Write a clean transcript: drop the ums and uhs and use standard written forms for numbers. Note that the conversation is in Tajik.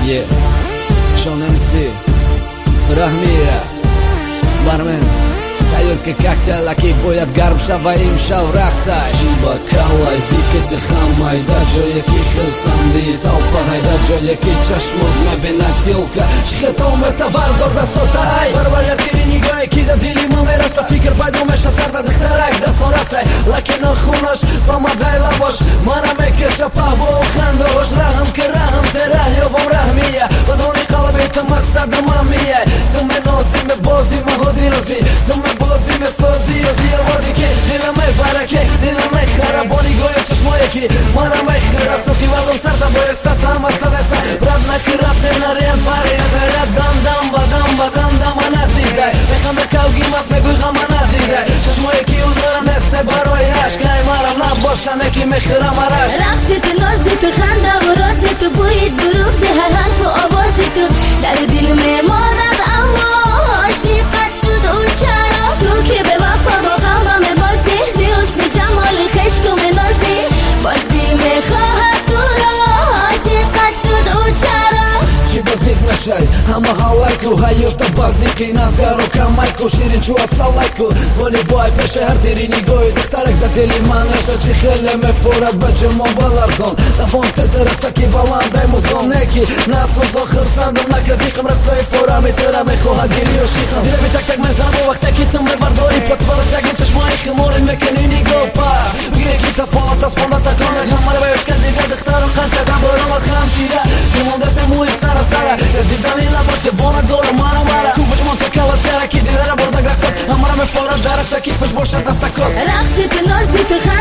Yeah Sean MC Rahmia Barman Hayır ki kaktel ki boyat garb şavayim şav raksay Jiba kalay ziketi hamayda Joya ki хилсанди толпа hayda Joya ki чашмуд мебина тилка Шихетом это вардор да стотай Барбаряр тири нигай кида дили мамераса Фикр пайду меша сарда дихтарак да сорасай Лакин охунаш помадай лабош Мара мекеша паву хандош Рахам ки рахам терах йовам рахмия Бадони қалаби ты максада мамия Ты ме носи ме бози ме хози рози Ты ме bozi me sozi ozi ovozi ke Dina me barake, dina me haraboni gojo češmoje ki Mara me hrasoki valdom sarta boje sata ama sadesa Brat na krate na red bare Jete red dam dam badam badam dam anadide Meham da kao gimas me guj gama nadide Češmoje ki udora neste baroj jaš Kaj maram na boša neki me hramaraš رقصت نازت خنده و راست بوید دروغ زهر حرف و آوازت در دل میماند اما عاشقت شد و چرا تو که به وفا با قلبم بازی زی حسن جمال خشت و منازی باز دل میخواهد تو را عاشقت شد و چرا چی بازیک نشای همه حالایکو hayırda baziki nazgaro kamayku şirin çuva sallayku Voli boy peşe her teri nigoy Diktarek da deli manışa çi khele me forat bacı mombalar zon Da von teterek saki balanday muzon Neki naso zon khırsandım nakazikım Rafsoy forami tera me khoha giriyor şikham Dile bir tak tak mezan bu vakta kitim me vardori Pat balık da genç açmayı khimorin mekeni nigo pa Bugüne kitas ponda takonak Hamar ve yoşken diga diktarım kankadan Böramat khamşira Cumon desem uy sara sara Yazidani labate vona dora mara mara Kubac monta kala çara ki dilere burada graksat Hamara me fora darak sakit faş boşa dastakot رقصت نازت